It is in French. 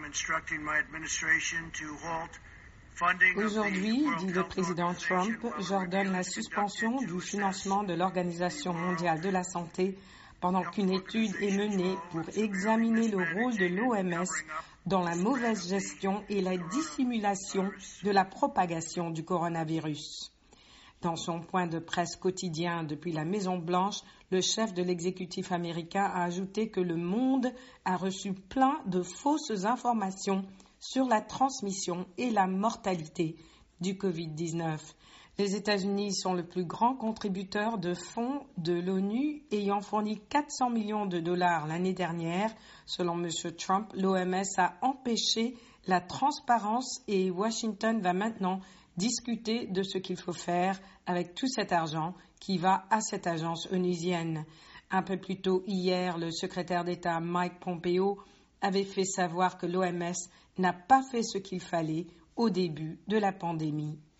Aujourd'hui, dit le président Trump, j'ordonne la suspension du financement de l'Organisation mondiale de la santé pendant qu'une étude est menée pour examiner le rôle de l'OMS dans la mauvaise gestion et la dissimulation de la propagation du coronavirus. Dans son point de presse quotidien depuis la Maison-Blanche, le chef de l'exécutif américain a ajouté que le monde a reçu plein de fausses informations sur la transmission et la mortalité du Covid-19. Les États-Unis sont le plus grand contributeur de fonds de l'ONU, ayant fourni 400 millions de dollars l'année dernière. Selon M. Trump, l'OMS a empêché la transparence et Washington va maintenant discuter de ce qu'il faut faire avec tout cet argent qui va à cette agence onusienne. Un peu plus tôt hier, le secrétaire d'État Mike Pompeo avait fait savoir que l'OMS n'a pas fait ce qu'il fallait au début de la pandémie